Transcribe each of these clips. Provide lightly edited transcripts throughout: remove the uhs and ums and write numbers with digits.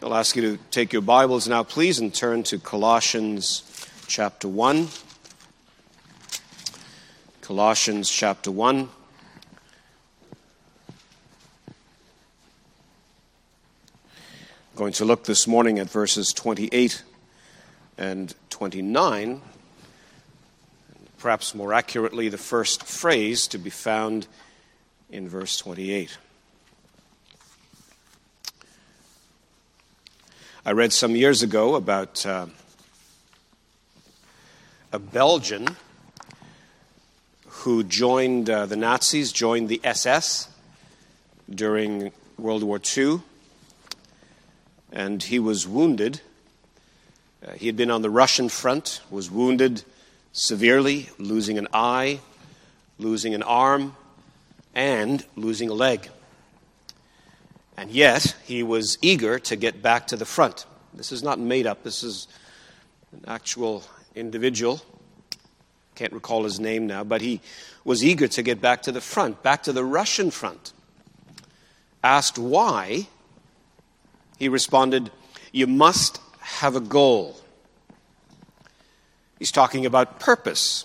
I'll ask you to take your Bibles now, please, and turn to Colossians chapter 1. Colossians chapter 1. I'm going to look this morning at verses 28 and 29, perhaps more accurately, the first phrase to be found in verse 28. I read some years ago about a Belgian who joined the Nazis, joined the SS during World War II, and he was wounded. He had been on the Russian front, was wounded severely, losing an eye, losing an arm, and losing a leg. And yet, he was eager to get back to the front. This is not made up. This is an actual individual. Can't recall his name now, but he was eager to get back to the front, back to the Russian front. Asked why, he responded, "You must have a goal." He's talking about purpose.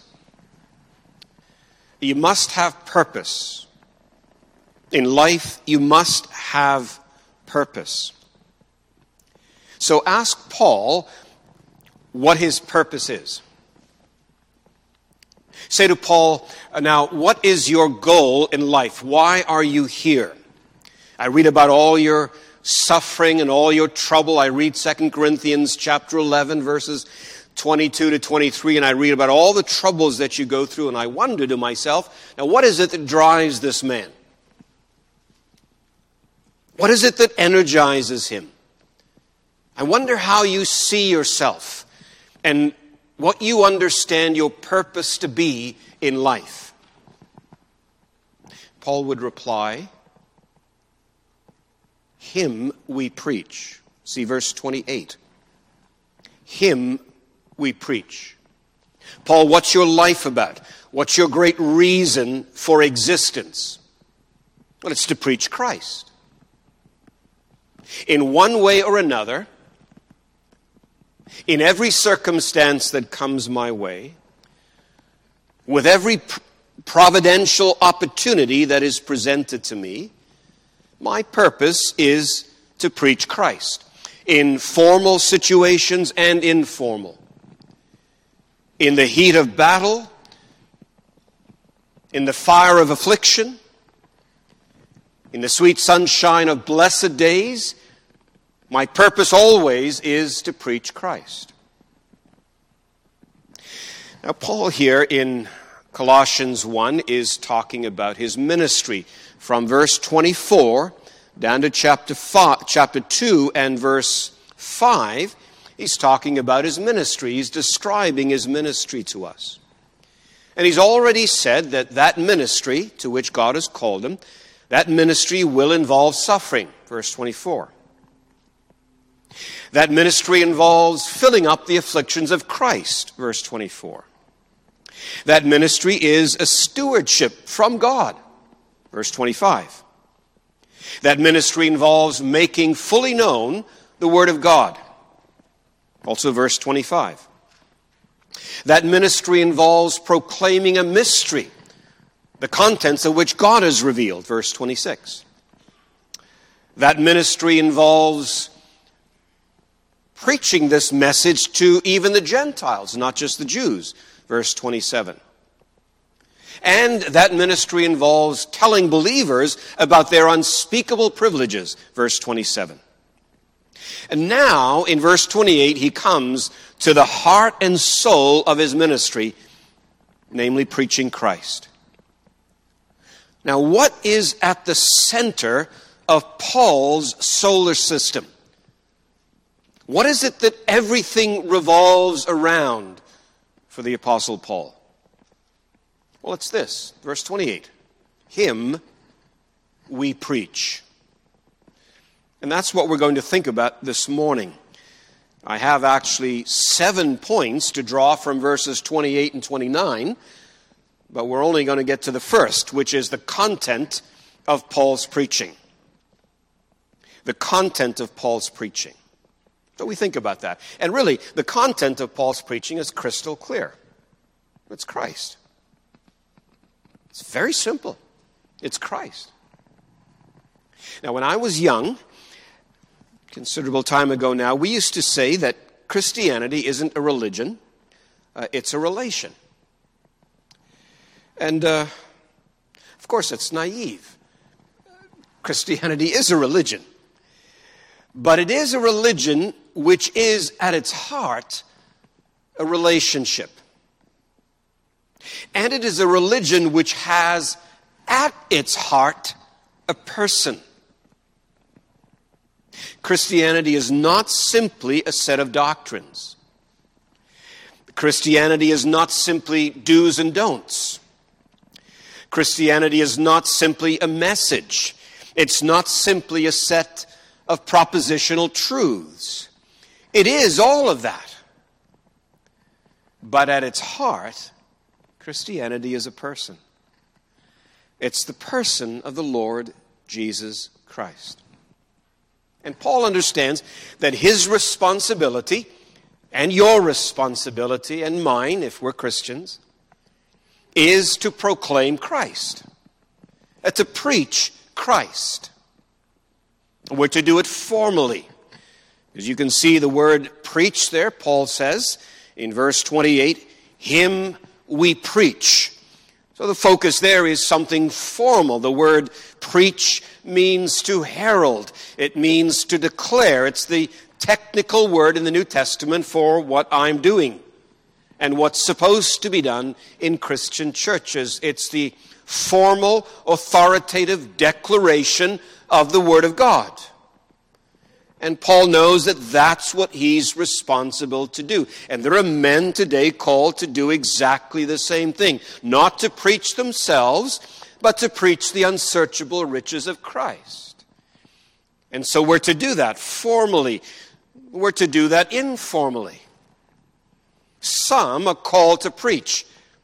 You must have purpose. In life, you must have purpose. So ask Paul what his purpose is. Say to Paul, now, what is your goal in life? Why are you here? I read about all your suffering and all your trouble. I read 2 Corinthians chapter 11, verses 22 to 23, and I read about all the troubles that you go through, and I wonder to myself, now, what is it that drives this man? What is it that energizes him? I wonder how you see yourself and what you understand your purpose to be in life. Paul would reply, "Him we preach." See verse 28. Him we preach. Paul, what's your life about? What's your great reason for existence? Well, it's to preach Christ. In one way or another, in every circumstance that comes my way, with every providential opportunity that is presented to me, my purpose is to preach Christ. In formal situations and informal. In the heat of battle, in the fire of affliction, in the sweet sunshine of blessed days, my purpose always is to preach Christ. Now, Paul here in Colossians 1 is talking about his ministry. From verse 24 down to chapter 2 and verse 5, he's talking about his ministry. He's describing his ministry to us. And he's already said that ministry to which God has called him, that ministry will involve suffering, verse 24. That ministry involves filling up the afflictions of Christ, verse 24. That ministry is a stewardship from God, verse 25. That ministry involves making fully known the Word of God, also verse 25. That ministry involves proclaiming a mystery, the contents of which God has revealed, verse 26. That ministry involves preaching this message to even the Gentiles, not just the Jews, verse 27. And that ministry involves telling believers about their unspeakable privileges, verse 27. And now, in verse 28, he comes to the heart and soul of his ministry, namely preaching Christ. Now, what is at the center of Paul's solar system? What is it that everything revolves around for the Apostle Paul? Well, it's this, verse 28. Him we preach. And that's what we're going to think about this morning. I have actually 7 points to draw from verses 28 and 29, but we're only going to get to the first, which is the content of Paul's preaching. The content of Paul's preaching. So we think about that. And really, the content of Paul's preaching is crystal clear. It's Christ. It's very simple. It's Christ. Now, when I was young, considerable time ago now, we used to say that Christianity isn't a religion, it's a relation. And, of course, it's naive. Christianity is a religion. But it is a religion which is, at its heart, a relationship. And it is a religion which has, at its heart, a person. Christianity is not simply a set of doctrines. Christianity is not simply do's and don'ts. Christianity is not simply a message. It's not simply a set of propositional truths. It is all of that. But at its heart, Christianity is a person. It's the person of the Lord Jesus Christ. And Paul understands that his responsibility, and your responsibility, and mine, if we're Christians, is to proclaim Christ, to preach Christ. We're to do it formally. As you can see the word preach there, Paul says in verse 28, him we preach. So the focus there is something formal. The word preach means to herald. It means to declare. It's the technical word in the New Testament for what I'm doing and what's supposed to be done in Christian churches. It's the formal, authoritative declaration of the Word of God. And Paul knows that that's what he's responsible to do. And there are men today called to do exactly the same thing. Not to preach themselves, but to preach the unsearchable riches of Christ. And so we're to do that formally. We're to do that informally. Some are called to preach.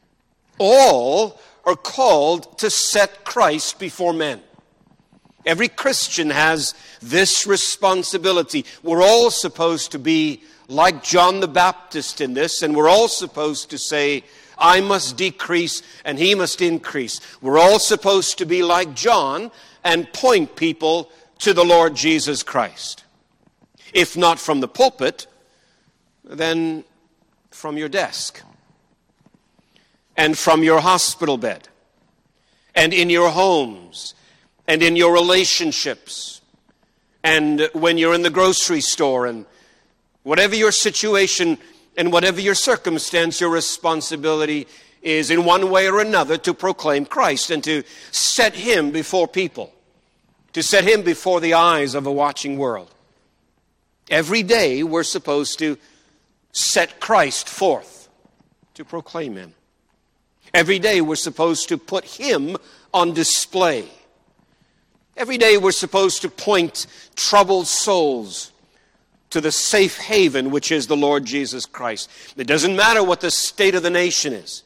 All are called to set Christ before men. Every Christian has this responsibility. We're all supposed to be like John the Baptist in this, and we're all supposed to say, I must decrease and he must increase. We're all supposed to be like John and point people to the Lord Jesus Christ. If not from the pulpit, then from your desk and from your hospital bed and in your homes and in your relationships, and when you're in the grocery store, and whatever your situation and whatever your circumstance, your responsibility is in one way or another to proclaim Christ and to set him before people, to set him before the eyes of a watching world. Every day we're supposed to set Christ forth, to proclaim him. Every day we're supposed to put him on display. Every day we're supposed to point troubled souls to the safe haven, which is the Lord Jesus Christ. It doesn't matter what the state of the nation is.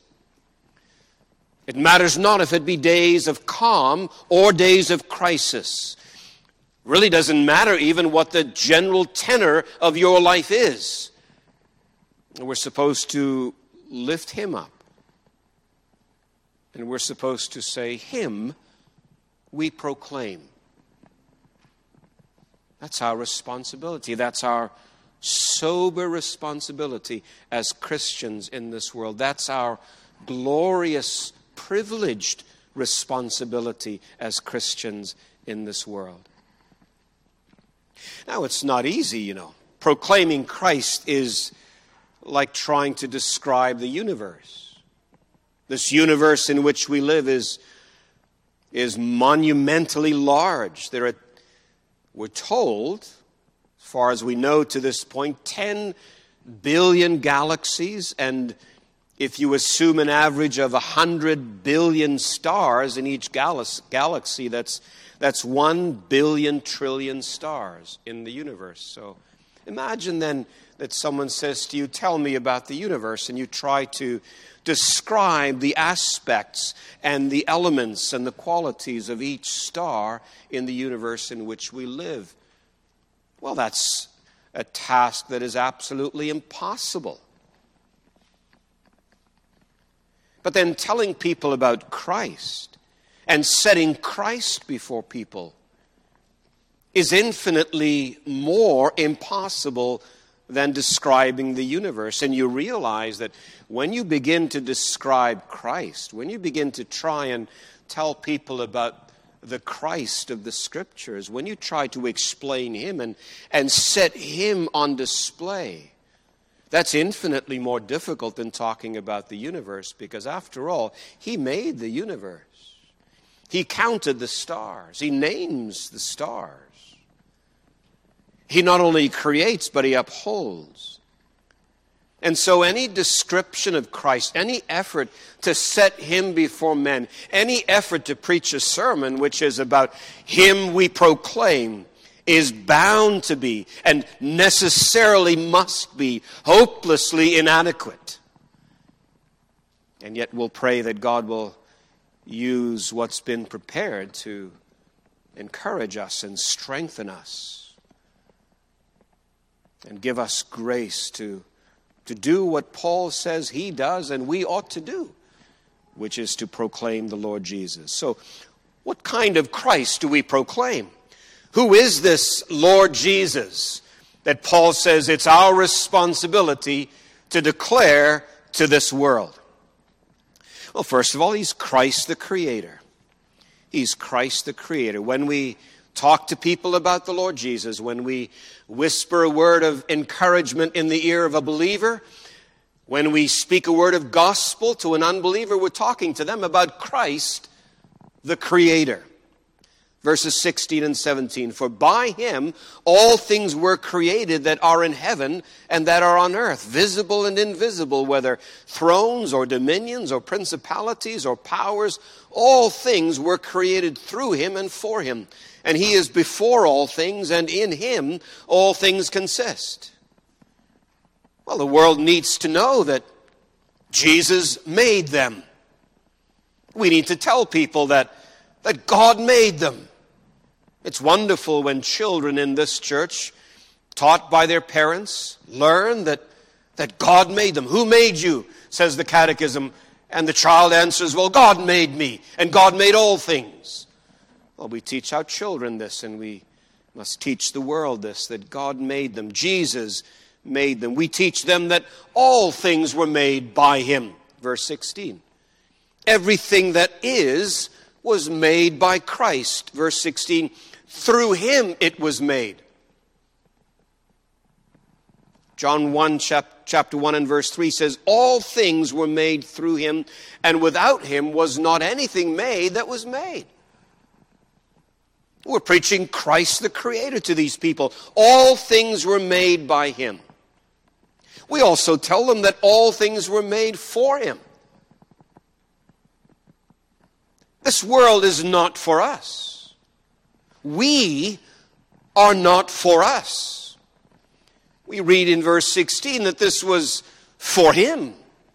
It matters not if it be days of calm or days of crisis. It really doesn't matter even what the general tenor of your life is. We're supposed to lift him up. And we're supposed to say, him we proclaim. That's our responsibility. That's our sober responsibility as Christians in this world. That's our glorious, privileged responsibility as Christians in this world. Now, it's not easy, you know. Proclaiming Christ is like trying to describe the universe. This universe in which we live is monumentally large. We're told, as far as we know to this point, 10 billion galaxies, and if you assume an average of 100 billion stars in each galaxy, that's 1 billion trillion stars in the universe. So imagine then that someone says to you, tell me about the universe, and you try to describe the aspects and the elements and the qualities of each star in the universe in which we live. Well, that's a task that is absolutely impossible. But then telling people about Christ and setting Christ before people is infinitely more impossible than describing the universe. And you realize that when you begin to describe Christ, when you begin to try and tell people about the Christ of the Scriptures, when you try to explain Him and set Him on display, that's infinitely more difficult than talking about the universe, because after all, He made the universe. He counted the stars. He names the stars. He not only creates, but He upholds. And so any description of Christ, any effort to set Him before men, any effort to preach a sermon which is about Him we proclaim, is bound to be and necessarily must be hopelessly inadequate. And yet we'll pray that God will use what's been prepared to encourage us and strengthen us and give us grace to do what Paul says he does and we ought to do, which is to proclaim the Lord Jesus. So, what kind of Christ do we proclaim? Who is this Lord Jesus that Paul says it's our responsibility to declare to this world? Well, first of all, He's Christ the Creator. He's Christ the Creator. When we talk to people about the Lord Jesus, when we whisper a word of encouragement in the ear of a believer, when we speak a word of gospel to an unbeliever, we're talking to them about Christ, the Creator. Verses 16 and 17, for by Him all things were created that are in heaven and that are on earth, visible and invisible, whether thrones or dominions or principalities or powers, all things were created through Him and for Him. And He is before all things, and in Him all things consist. Well, the world needs to know that Jesus made them. We need to tell people that God made them. It's wonderful when children in this church, taught by their parents, learn that God made them. Who made you? Says the catechism. And the child answers, well, God made me, and God made all things. Well, we teach our children this, and we must teach the world this, that God made them. Jesus made them. We teach them that all things were made by Him. Verse 16. Everything that is was made by Christ. Verse 16. Through Him it was made. John 1, chapter 1 and verse 3 says, all things were made through Him, and without Him was not anything made that was made. We're preaching Christ the Creator to these people. All things were made by Him. We also tell them that all things were made for Him. This world is not for us. We are not for us. We read in verse 16 that this was for Him.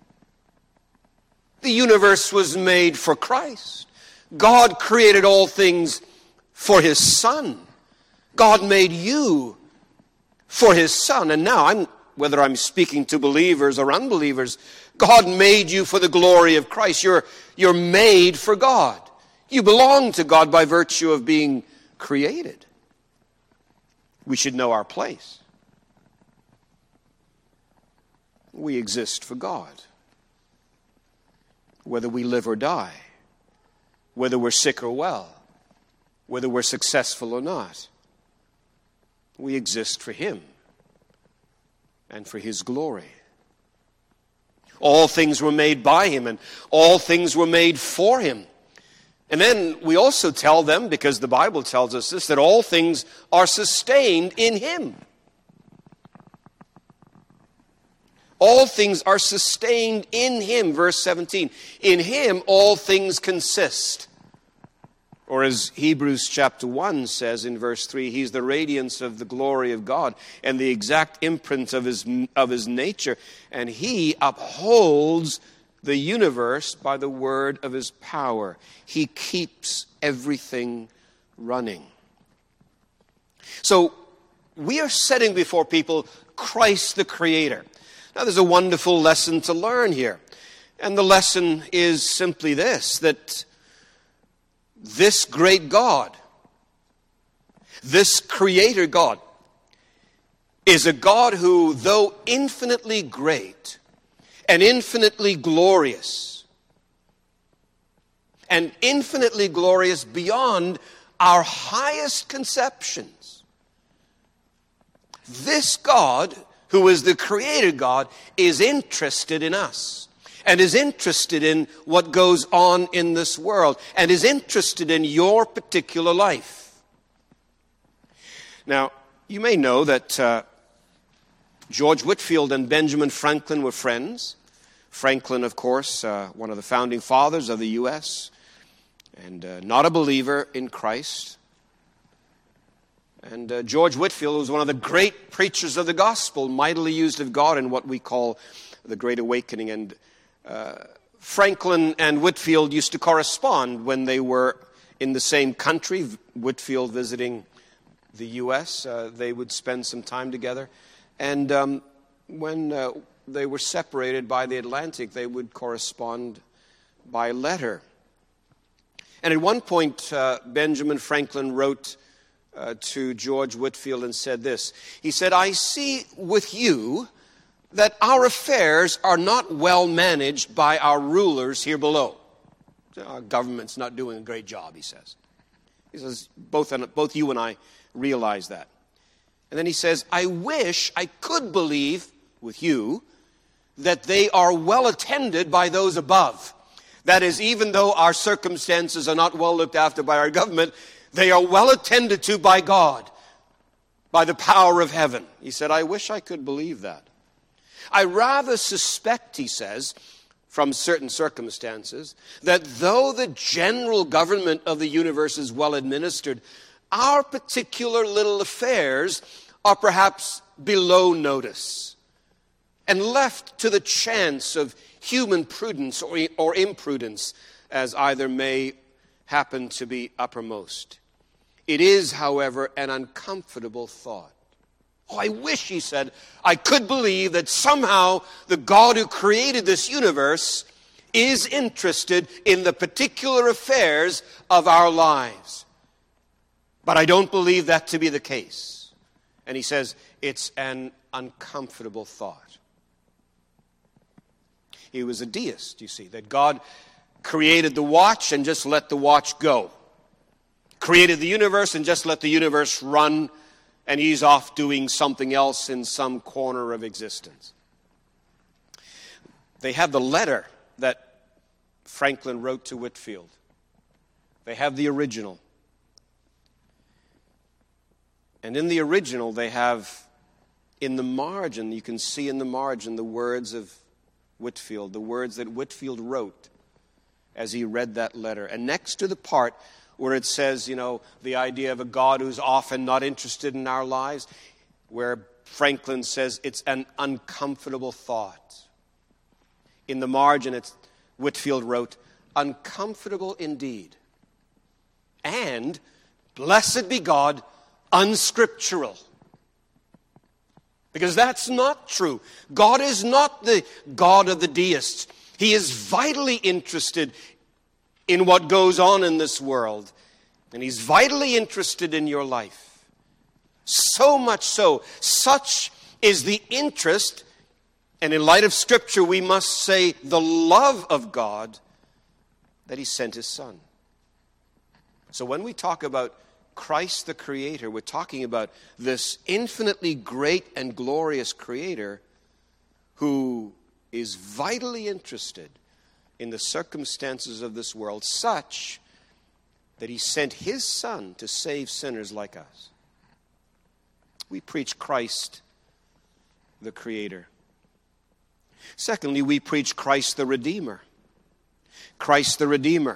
The universe was made for Christ. God created all things for His Son. God made you for His Son. And now, whether I'm speaking to believers or unbelievers, God made you for the glory of Christ. You're made for God. You belong to God by virtue of being created. We should know our place. We exist for God. Whether we live or die, whether we're sick or well, whether we're successful or not, we exist for Him and for His glory. All things were made by Him, and all things were made for Him. And then we also tell them, because the Bible tells us this, that all things are sustained in Him. All things are sustained in Him. Verse 17. In Him all things consist. Or as Hebrews chapter 1 says in verse 3, He's the radiance of the glory of God and the exact imprint of His nature. And He upholds the universe by the word of His power. He keeps everything running. So, we are setting before people Christ the Creator. Now, there's a wonderful lesson to learn here. And the lesson is simply this, that this great God, this Creator God, is a God who, though infinitely great and infinitely glorious, and infinitely glorious beyond our highest conceptions, this God, who is the Creator God, is interested in us and is interested in what goes on in this world and is interested in your particular life. Now, you may know that George Whitefield and Benjamin Franklin were friends. Franklin, of course, one of the founding fathers of the U.S., and not a believer in Christ. And George Whitefield was one of the great preachers of the gospel, mightily used of God in what we call the Great Awakening. And Franklin and Whitefield used to correspond when they were in the same country, Whitefield visiting the U.S. They would spend some time together. And when they were separated by the Atlantic, they would correspond by letter. And at one point, Benjamin Franklin wrote to George Whitefield and said this. He said, "I see with you that our affairs are not well managed by our rulers here below." Our government's not doing a great job, he says. He says, both you and I realize that. And then he says, "I wish I could believe with you that they are well attended by those above. That is, even though our circumstances are not well looked after by our government, they are well attended to by God, by the power of heaven." He said, "I wish I could believe that. I rather suspect," he says, "from certain circumstances, that though the general government of the universe is well administered, our particular little affairs are perhaps below notice and left to the chance of human prudence or imprudence, as either may happen to be uppermost. It is, however, an uncomfortable thought. Oh, I wish," he said, "I could believe that somehow the God who created this universe is interested in the particular affairs of our lives. But I don't believe that to be the case." And he says, it's an uncomfortable thought. He was a deist, you see, that God created the watch and just let the watch go. Created the universe and just let the universe run, and he's off doing something else in some corner of existence. They have the letter that Franklin wrote to Whitefield. They have the original. And in the original, they have in the margin, you can see in the margin the words of Whitefield, the words that Whitefield wrote as he read that letter. And next to the part where it says, the idea of a God who's often not interested in our lives, where Franklin says it's an uncomfortable thought. In the margin, Whitefield wrote, "Uncomfortable indeed, and blessed be God, unscriptural." Because that's not true. God is not the God of the deists. He is vitally interested in what goes on in this world. And he's vitally interested in your life. So much so, such is the interest, and in light of Scripture, we must say the love of God, that he sent his Son. So when we talk about Christ the Creator, we're talking about this infinitely great and glorious Creator who is vitally interested in the circumstances of this world, such that he sent his Son to save sinners like us. We preach Christ the Creator. Secondly, we preach Christ the Redeemer. Christ the Redeemer.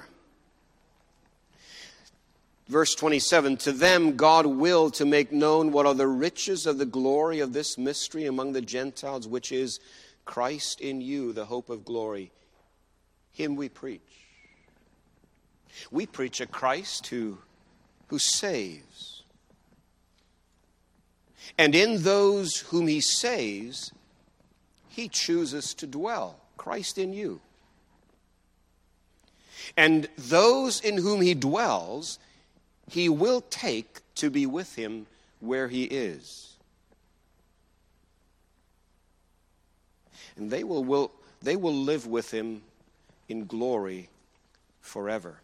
Verse 27, "To them God willed to make known what are the riches of the glory of this mystery among the Gentiles, which is Christ in you, the hope of glory." Him we preach. We preach a Christ who saves. And in those whom he saves, he chooses to dwell, Christ in you. And those in whom he dwells, he will take to be with him where he is. And they will live with him in glory forever.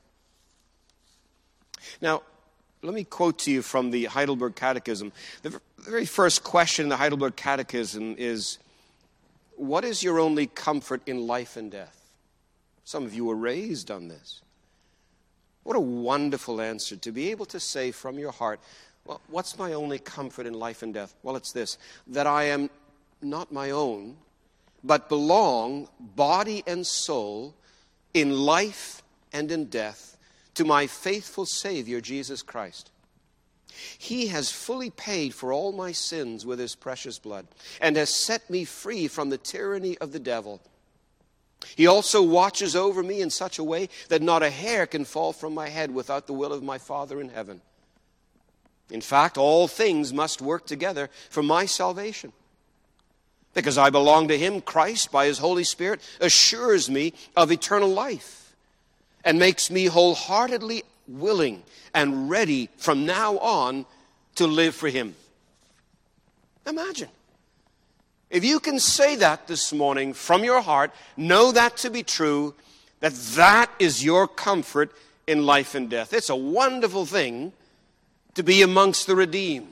Now, let me quote to you from the Heidelberg Catechism. The very first question in the Heidelberg Catechism is, what is your only comfort in life and death? Some of you were raised on this. What a wonderful answer to be able to say from your heart, well, what's my only comfort in life and death? Well, it's this, that I am not my own, but belong, body and soul, in life and in death, to my faithful Savior, Jesus Christ. He has fully paid for all my sins with his precious blood, and has set me free from the tyranny of the devil. He also watches over me in such a way that not a hair can fall from my head without the will of my Father in heaven. In fact, all things must work together for my salvation. Because I belong to him, Christ, by his Holy Spirit, assures me of eternal life and makes me wholeheartedly willing and ready from now on to live for him. Imagine. If you can say that this morning from your heart, know that to be true, that is your comfort in life and death. It's a wonderful thing to be amongst the redeemed.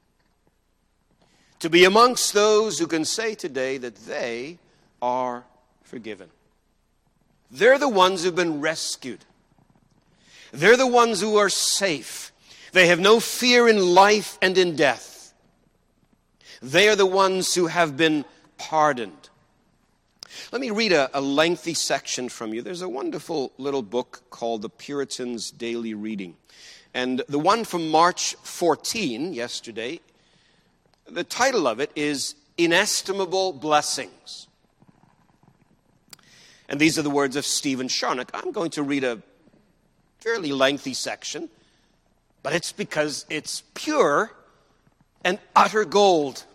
To be amongst those who can say today that they are forgiven. They're the ones who've been rescued. They're the ones who are safe. They have no fear in life and in death. They are the ones who have been pardoned. Let me read a lengthy section from you. There's a wonderful little book called The Puritan's Daily Reading. And the one from March 14, yesterday, the title of it is Inestimable Blessings. And these are the words of Stephen Charnock. I'm going to read a fairly lengthy section, but it's because it's pure and utter gold.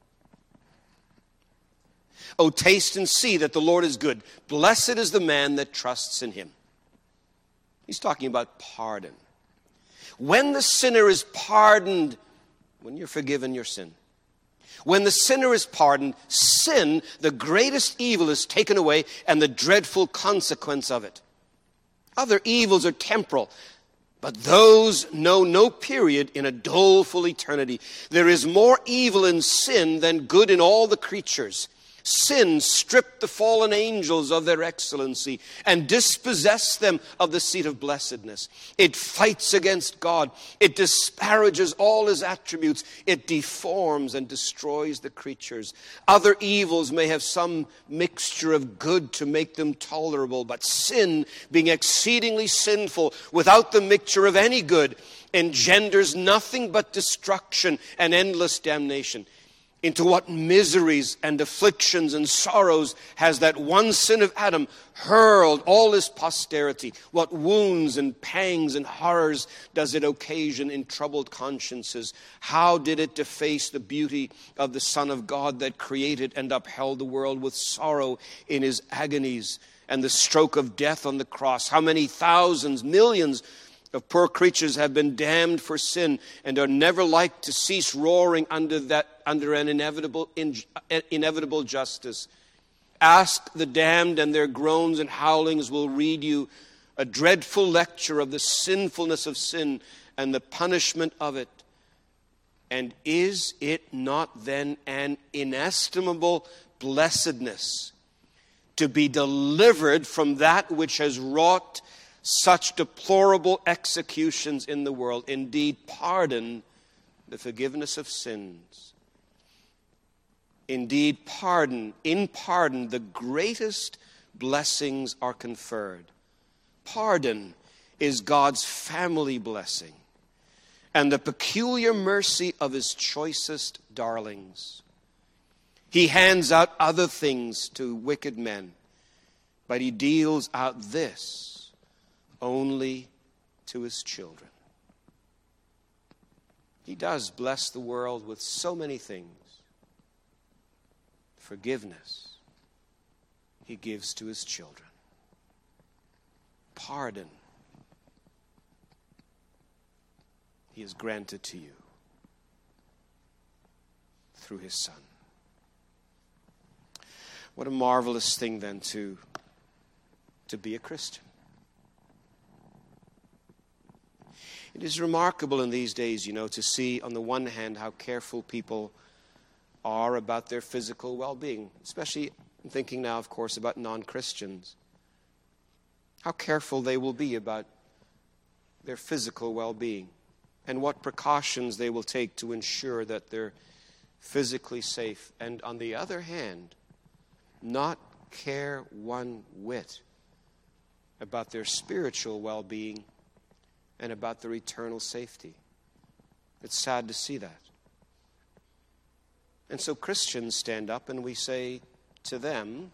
Oh, taste and see that the Lord is good. Blessed is the man that trusts in him. He's talking about pardon. When the sinner is pardoned, when you're forgiven your sin, when the sinner is pardoned, sin, the greatest evil, is taken away and the dreadful consequence of it. Other evils are temporal, but those know no period in a doleful eternity. There is more evil in sin than good in all the creatures. Sin stripped the fallen angels of their excellency and dispossessed them of the seat of blessedness. It fights against God. It disparages all his attributes. It deforms and destroys the creatures. Other evils may have some mixture of good to make them tolerable, but sin, being exceedingly sinful without the mixture of any good, engenders nothing but destruction and endless damnation. Into what miseries and afflictions and sorrows has that one sin of Adam hurled all his posterity? What wounds and pangs and horrors does it occasion in troubled consciences? How did it deface the beauty of the Son of God that created and upheld the world with sorrow in his agonies and the stroke of death on the cross? How many thousands, millions of poor creatures have been damned for sin and are never like to cease roaring under an inevitable justice. Ask the damned, and their groans and howlings will read you a dreadful lecture of the sinfulness of sin and the punishment of it. And is it not then an inestimable blessedness to be delivered from that which has wrought such deplorable executions in the world? Indeed, pardon, the forgiveness of sins. Indeed, in pardon, the greatest blessings are conferred. Pardon is God's family blessing and the peculiar mercy of his choicest darlings. He hands out other things to wicked men, but he deals out this only to his children. He does bless the world with so many things. Forgiveness He gives to His children. Pardon He has granted to you through His Son. What a marvelous thing then to be a Christian. It is remarkable in these days, to see on the one hand how careful people are about their physical well-being, especially I'm thinking now, of course, about non-Christians. How careful they will be about their physical well-being and what precautions they will take to ensure that they're physically safe. And on the other hand, not care one whit about their spiritual well-being and about their eternal safety. It's sad to see that. And so Christians stand up and we say to them,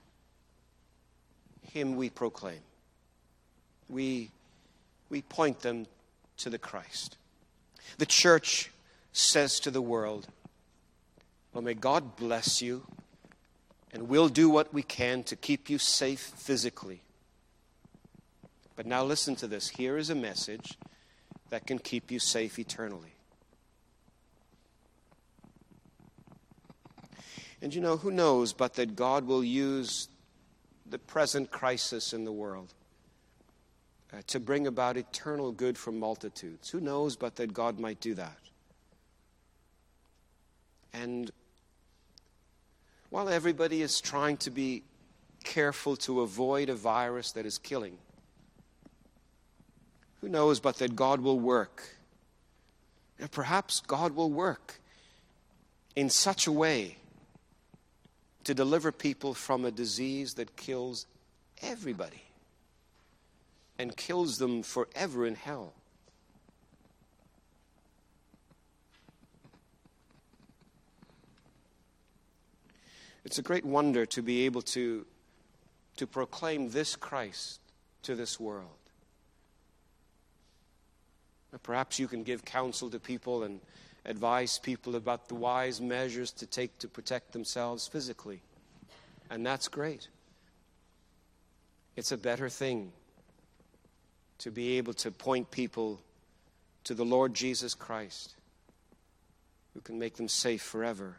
Him we proclaim. We point them to the Christ. The church says to the world, well, may God bless you, and we'll do what we can to keep you safe physically. But now listen to this. Here is a message that can keep you safe eternally. And who knows but that God will use the present crisis in the world to bring about eternal good for multitudes. Who knows but that God might do that? And while everybody is trying to be careful to avoid a virus that is killing, who knows but that God will work? And perhaps God will work in such a way to deliver people from a disease that kills everybody and kills them forever in hell. It's a great wonder to be able to proclaim this Christ to this world. Perhaps you can give counsel to people and advise people about the wise measures to take to protect themselves physically. And that's great. It's a better thing to be able to point people to the Lord Jesus Christ, who can make them safe forever.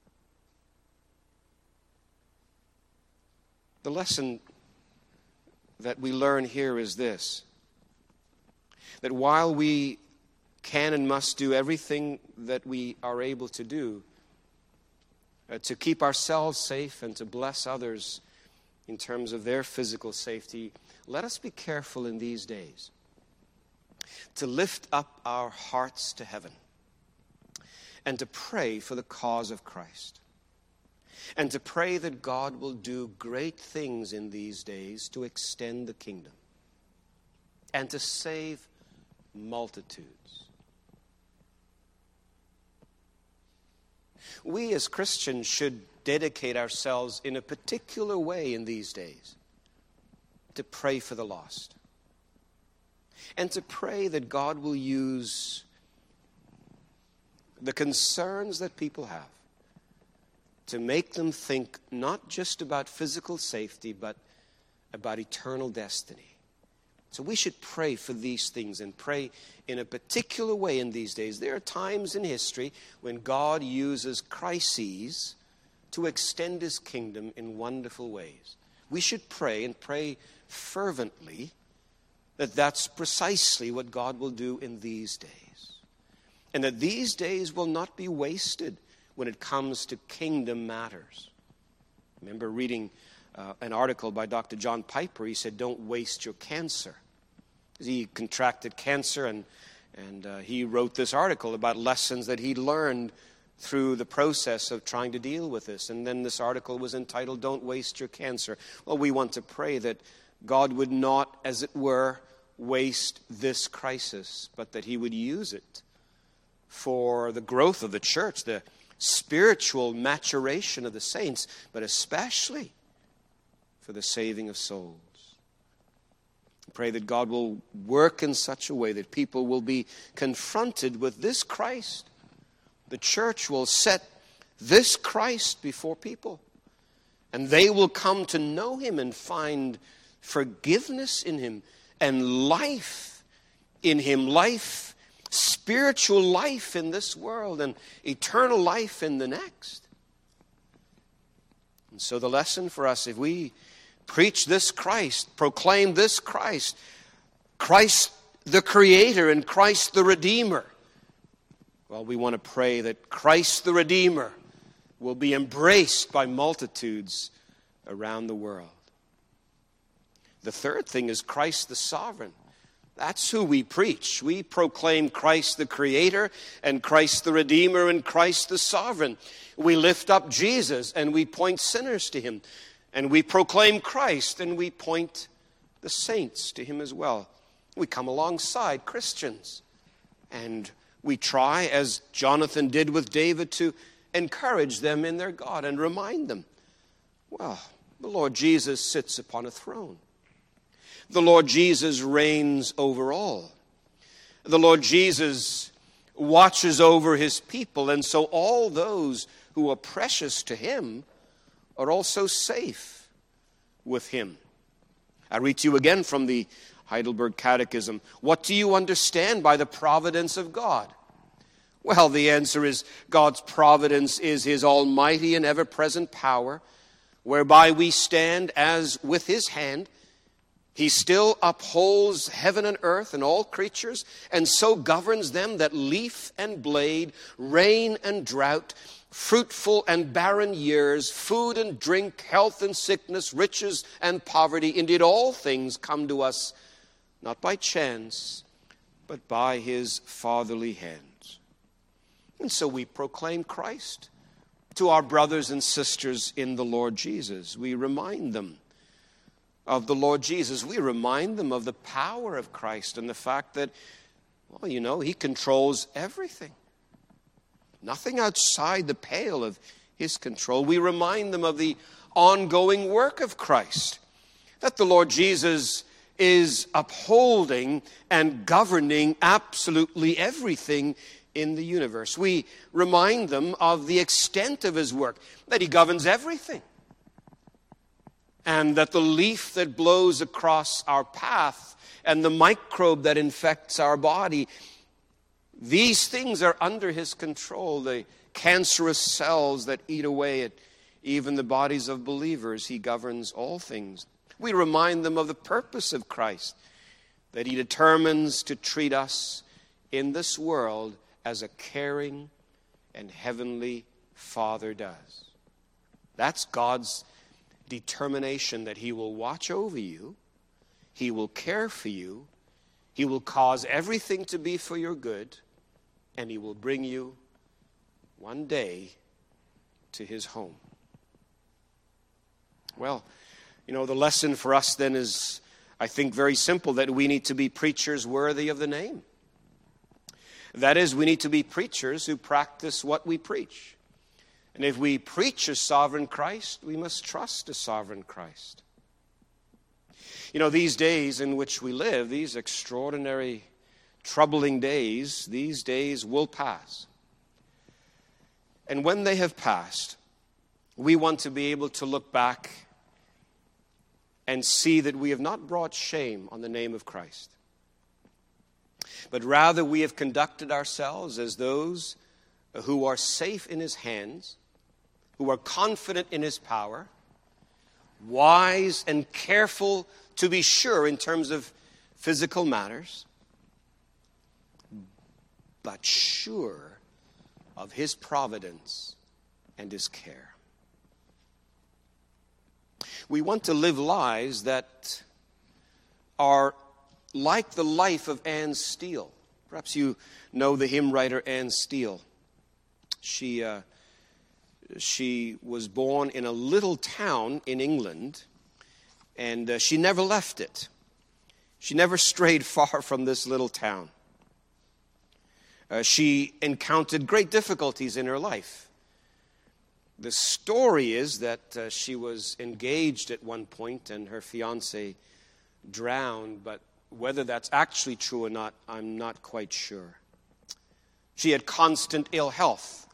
The lesson that we learn here is this: that while we can and must do everything that we are able to do to keep ourselves safe and to bless others in terms of their physical safety, let us be careful in these days to lift up our hearts to heaven and to pray for the cause of Christ, and to pray that God will do great things in these days to extend the kingdom and to save multitudes. We as Christians should dedicate ourselves in a particular way in these days to pray for the lost and to pray that God will use the concerns that people have to make them think not just about physical safety, but about eternal destiny. So we should pray for these things and pray in a particular way in these days. There are times in history when God uses crises to extend His kingdom in wonderful ways. We should pray and pray fervently that that's precisely what God will do in these days. And that these days will not be wasted when it comes to kingdom matters. I remember reading an article by Dr. John Piper. He said, don't waste your cancer. He contracted cancer, and he wrote this article about lessons that he learned through the process of trying to deal with this. And then this article was entitled, Don't Waste Your Cancer. Well, we want to pray that God would not, as it were, waste this crisis, but that He would use it for the growth of the church, the spiritual maturation of the saints, but especially for the saving of souls. Pray that God will work in such a way that people will be confronted with this Christ. The church will set this Christ before people, and they will come to know him and find forgiveness in him and life in him, life, spiritual life in this world and eternal life in the next. And so the lesson for us, if we preach this Christ, proclaim this Christ, Christ the Creator and Christ the Redeemer, well, we want to pray that Christ the Redeemer will be embraced by multitudes around the world. The third thing is Christ the Sovereign. That's who we preach. We proclaim Christ the Creator and Christ the Redeemer and Christ the Sovereign. We lift up Jesus and we point sinners to him. And we proclaim Christ and we point the saints to him as well. We come alongside Christians and we try, as Jonathan did with David, to encourage them in their God and remind them, well, the Lord Jesus sits upon a throne. The Lord Jesus reigns over all. The Lord Jesus watches over his people, and so all those who are precious to him are also safe with him. I read to you again from the Heidelberg Catechism. What do you understand by the providence of God? Well, the answer is God's providence is his almighty and ever-present power, whereby we stand as with his hand. He still upholds heaven and earth and all creatures, and so governs them that leaf and blade, rain and drought, fruitful and barren years, food and drink, health and sickness, riches and poverty, indeed all things come to us not by chance, but by his fatherly hands. And so we proclaim Christ to our brothers and sisters in the Lord Jesus. We remind them of the Lord Jesus. We remind them of the power of Christ and the fact that, well, you know, he controls everything. Nothing outside the pale of his control. We remind them of the ongoing work of Christ, that the Lord Jesus is upholding and governing absolutely everything in the universe. We remind them of the extent of his work, that he governs everything. And that the leaf that blows across our path and the microbe that infects our body, these things are under his control. The cancerous cells that eat away at even the bodies of believers, he governs all things. We remind them of the purpose of Christ, that he determines to treat us in this world as a caring and heavenly Father does. That's God's determination, that he will watch over you, he will care for you, he will cause everything to be for your good, and he will bring you one day to his home. Well, you know, the lesson for us then is, I think, very simple, that we need to be preachers worthy of the name. That is, we need to be preachers who practice what we preach. And if we preach a sovereign Christ, we must trust a sovereign Christ. You know, these days in which we live, these extraordinary, troubling days, these days will pass. And when they have passed, we want to be able to look back and see that we have not brought shame on the name of Christ, but rather we have conducted ourselves as those who are safe in his hands, who are confident in his power, wise and careful to be sure in terms of physical matters, but sure of his providence and his care. We want to live lives that are like the life of Anne Steele. Perhaps you know the hymn writer Anne Steele. She was born in a little town in England, and she never left it. She never strayed far from this little town. She encountered great difficulties in her life. The story is that she was engaged at one point, and her fiancé drowned, but whether that's actually true or not, I'm not quite sure. She had constant ill health.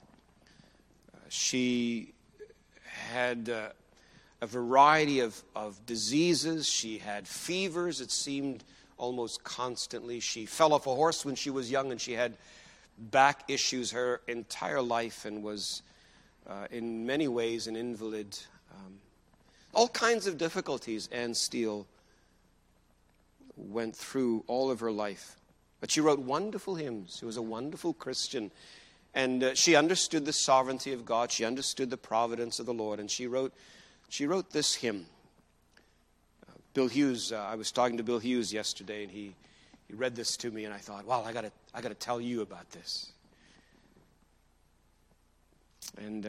She had a variety of diseases. She had fevers, it seemed, almost constantly. She fell off a horse when she was young, and she had back issues her entire life and was, in many ways, an invalid. All kinds of difficulties Anne Steele went through all of her life. But she wrote wonderful hymns. She was a wonderful Christian. And she understood the sovereignty of God. She understood the providence of the Lord. And she wrote this hymn. Bill Hughes, I was talking to Bill Hughes yesterday, and he read this to me, and I thought, well, I got to tell you about this. And,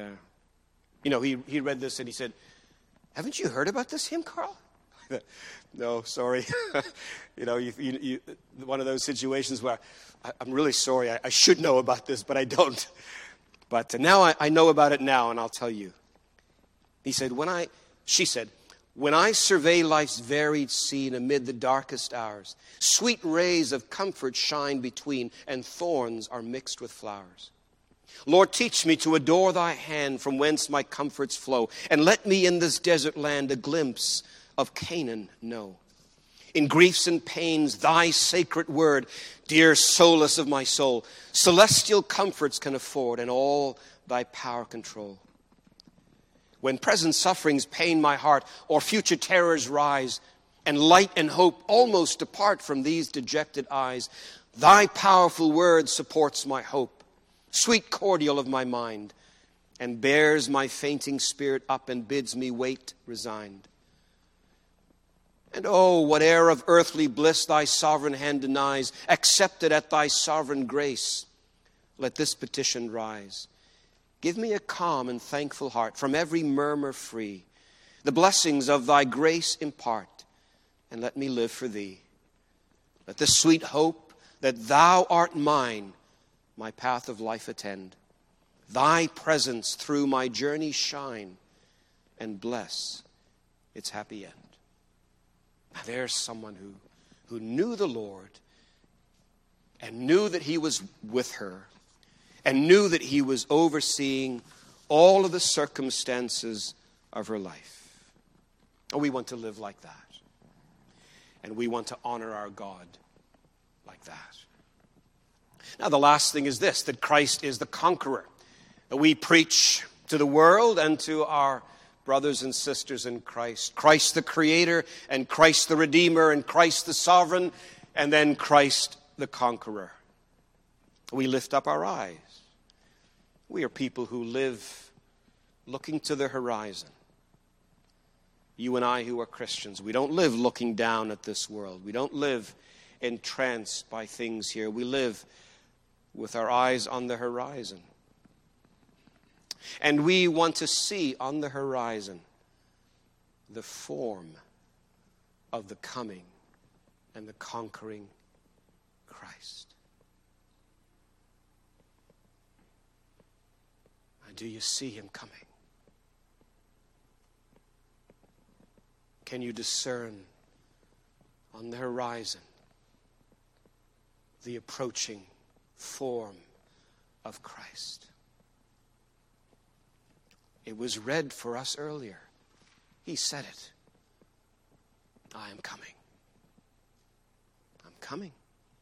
he read this, and he said, haven't you heard about this hymn, Carl? No, sorry. You one of those situations where I'm really sorry. I should know about this, but I don't. But now I know about it now, and I'll tell you. She said, when I survey life's varied scene amid the darkest hours, sweet rays of comfort shine between, and thorns are mixed with flowers. Lord, teach me to adore thy hand from whence my comforts flow, and let me in this desert land a glimpse of Canaan know. In griefs and pains, thy sacred word, dear solace of my soul, celestial comforts can afford, and all thy power control. When present sufferings pain my heart, or future terrors rise, and light and hope almost depart from these dejected eyes, thy powerful word supports my hope, sweet cordial of my mind, and bears my fainting spirit up and bids me wait resigned. And oh, whate'er of earthly bliss thy sovereign hand denies, accepted at thy sovereign grace, let this petition rise. Give me a calm and thankful heart, from every murmur free. The blessings of thy grace impart, and let me live for thee. Let the sweet hope that thou art mine, my path of life attend. Thy presence through my journey shine, and bless its happy end. Now there's someone who knew the Lord, and knew that he was with her, and knew that he was overseeing all of the circumstances of her life. And we want to live like that. And we want to honor our God like that. Now the last thing is this, that Christ is the conqueror. That we preach to the world and to our brothers and sisters in Christ. Christ the Creator, and Christ the Redeemer, and Christ the Sovereign, and then Christ the Conqueror. We lift up our eyes. We are people who live looking to the horizon. You and I who are Christians, we don't live looking down at this world. We don't live entranced by things here. We live with our eyes on the horizon. And we want to see on the horizon the form of the coming and the conquering Christ. And do you see him coming? Can you discern on the horizon the approaching form of Christ? It was read for us earlier. He said it. I am coming. I'm coming.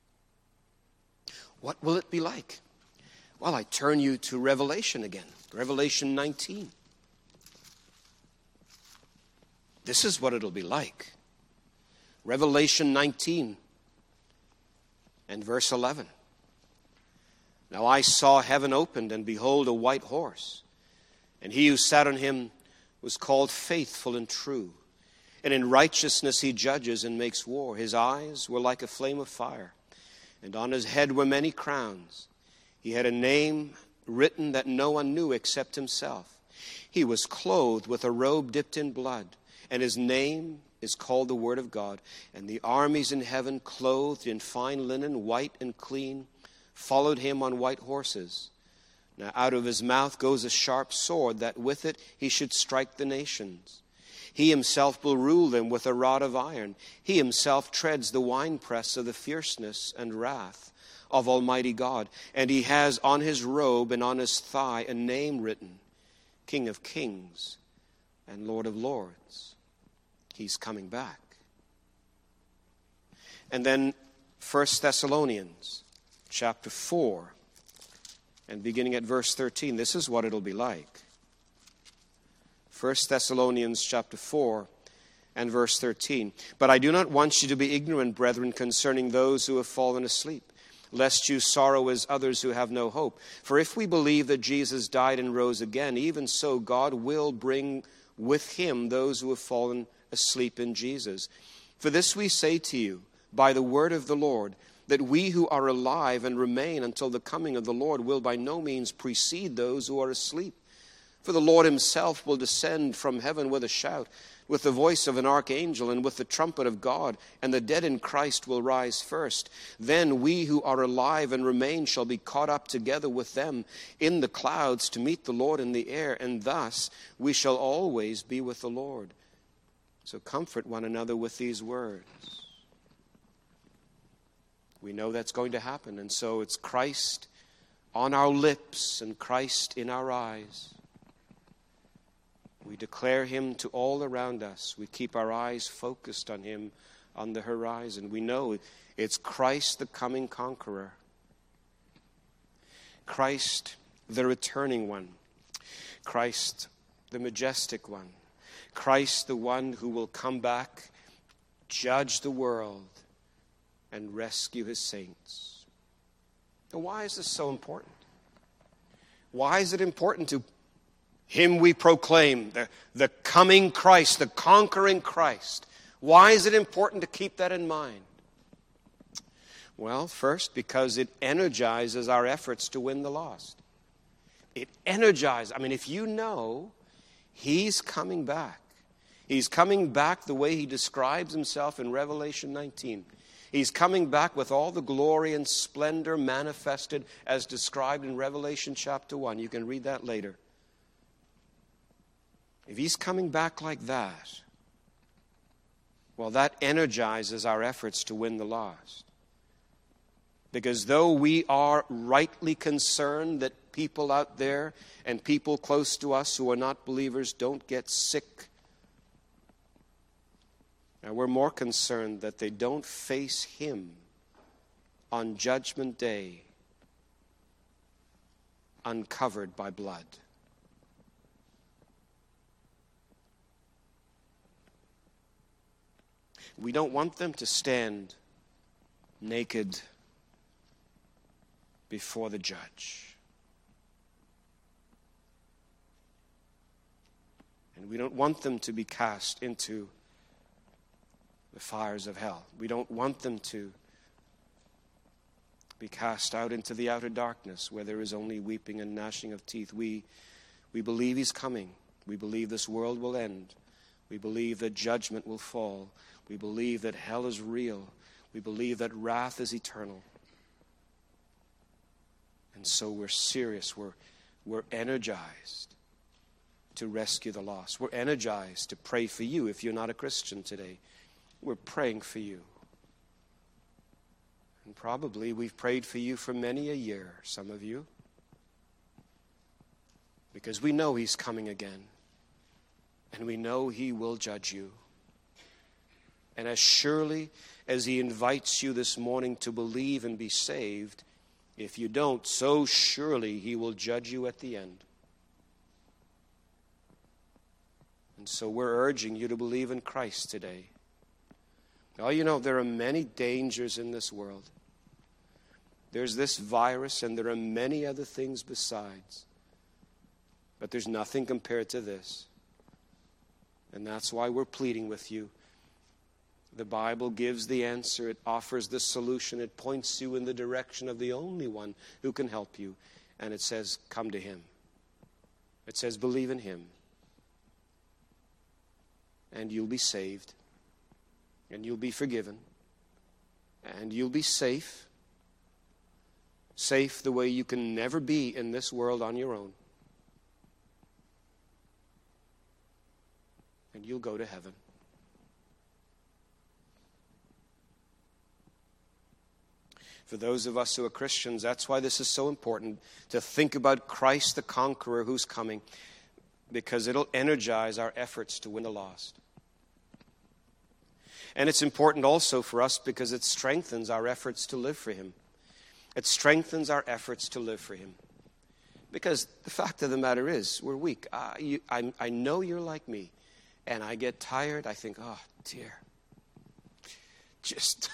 What will it be like? Well, I turn you to Revelation again. Revelation 19. This is what it'll be like. Revelation 19 and verse 11. Now I saw heaven opened, and behold, a white horse. And he who sat on him was called Faithful and True. And in righteousness he judges and makes war. His eyes were like a flame of fire, and on his head were many crowns. He had a name written that no one knew except himself. He was clothed with a robe dipped in blood, and his name is called the Word of God. And the armies in heaven, clothed in fine linen, white and clean, followed him on white horses. Now out of his mouth goes a sharp sword, that with it he should strike the nations. He himself will rule them with a rod of iron. He himself treads the winepress of the fierceness and wrath of Almighty God. And he has on his robe and on his thigh a name written, King of Kings and Lord of Lords. He's coming back. And then 1 Thessalonians chapter 4, and beginning at verse 13, this is what it'll be like. 1 Thessalonians chapter 4 and verse 13. But I do not want you to be ignorant, brethren, concerning those who have fallen asleep, lest you sorrow as others who have no hope. For if we believe that Jesus died and rose again, even so God will bring with him those who have fallen asleep in Jesus. For this we say to you, by the word of the Lord, that we who are alive and remain until the coming of the Lord will by no means precede those who are asleep. For the Lord himself will descend from heaven with a shout, with the voice of an archangel, and with the trumpet of God, and the dead in Christ will rise first. Then we who are alive and remain shall be caught up together with them in the clouds to meet the Lord in the air, and thus we shall always be with the Lord. So comfort one another with these words. We know that's going to happen, and so it's Christ on our lips and Christ in our eyes. We declare him to all around us. We keep our eyes focused on him on the horizon. We know it's Christ the coming conqueror. Christ the returning one. Christ the majestic one. Christ the one who will come back, judge the world, and rescue his saints. Now, why is this so important? Why is it important to him we proclaim, the coming Christ, the conquering Christ? Why is it important to keep that in mind? Well, first, because it energizes our efforts to win the lost. It energizes. I mean, if you know he's coming back. He's coming back the way he describes himself in Revelation 19. He's coming back with all the glory and splendor manifested as described in Revelation chapter 1. You can read that later. If he's coming back like that, well, that energizes our efforts to win the lost. Because though we are rightly concerned that people out there and people close to us who are not believers don't get sick, now we're more concerned that they don't face him on Judgment Day uncovered by blood. We don't want them to stand naked before the judge. And we don't want them to be cast into the fires of hell. We don't want them to be cast out into the outer darkness where there is only weeping and gnashing of teeth. We believe he's coming. We believe this world will end. We believe that judgment will fall. We believe that hell is real. We believe that wrath is eternal. And so we're serious. We're energized to rescue the lost. We're energized to pray for you if you're not a Christian today. We're praying for you. And probably we've prayed for you for many a year, some of you. Because we know he's coming again. And we know he will judge you. And as surely as he invites you this morning to believe and be saved, if you don't, so surely he will judge you at the end. And so we're urging you to believe in Christ today. Now, you know, there are many dangers in this world. There's this virus, and there are many other things besides. But there's nothing compared to this. And that's why we're pleading with you. The Bible gives the answer. It offers the solution. It points you in the direction of the only one who can help you. And it says, come to him. It says, believe in him. And you'll be saved. And you'll be forgiven. And you'll be safe. Safe the way you can never be in this world on your own. and you'll go to heaven. For those of us who are Christians, that's why this is so important, to think about Christ the conqueror who's coming, because it'll energize our efforts to win the lost. And it's important also for us because it strengthens our efforts to live for him. It strengthens our efforts to live for him. Because the fact of the matter is, we're weak. I know you're like me. And I get tired. I think, oh, dear. Just,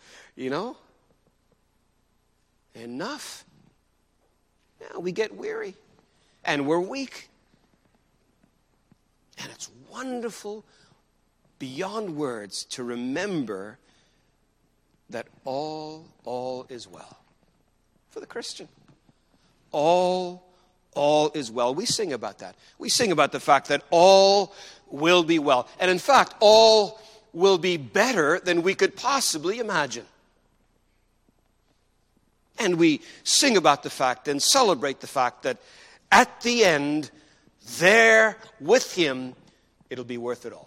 enough. Now we get weary. And we're weak. And it's wonderful beyond words to remember that all is well for the Christian. All is well. We sing about that. We sing about the fact that all will be well. And in fact, all will be better than we could possibly imagine. And we sing about the fact and celebrate the fact that at the end, there with him, it'll be worth it all.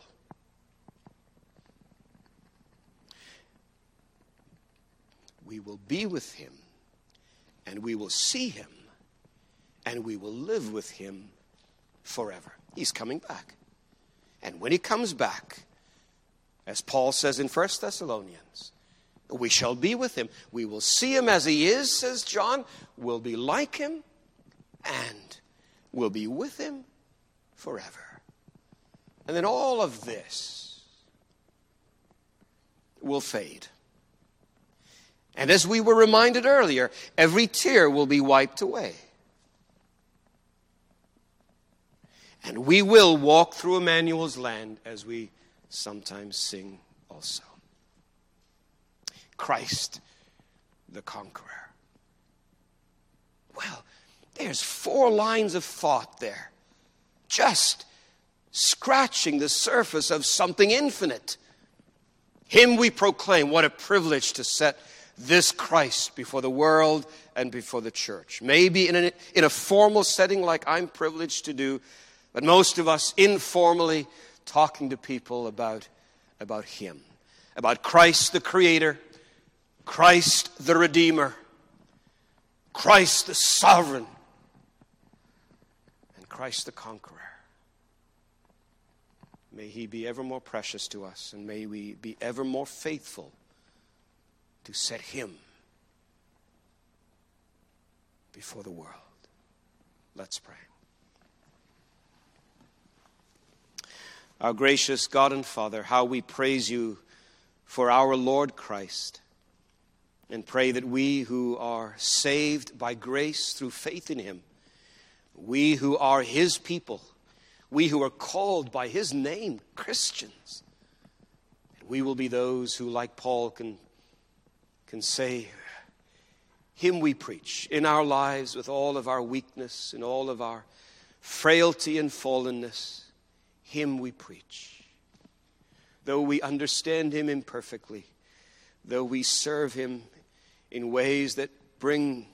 We will be with him, and we will see him, and we will live with him forever. He's coming back. And when he comes back, as Paul says in 1 Thessalonians, we shall be with him. We will see him as he is, says John. We'll be like him, and we'll be with him forever. And then all of this will fade. And as we were reminded earlier, every tear will be wiped away. And we will walk through Emmanuel's land, as we sometimes sing also. Christ the conqueror. Well, there's 4 lines of thought there, just scratching the surface of something infinite. Him we proclaim. What a privilege to set this Christ before the world and before the church. Maybe in a formal setting like I'm privileged to do, but most of us informally talking to people about him. About Christ the Creator, Christ the Redeemer, Christ the Sovereign, and Christ the Conqueror. May he be ever more precious to us, and may we be ever more faithful to set him before the world. Let's pray. Our gracious God and Father, how we praise you for our Lord Christ, and pray that we who are saved by grace through faith in him, we who are his people, we who are called by his name, Christians, we will be those who, like Paul, can say, him we preach in our lives with all of our weakness and all of our frailty and fallenness. Him we preach. Though we understand him imperfectly, though we serve him in ways that bring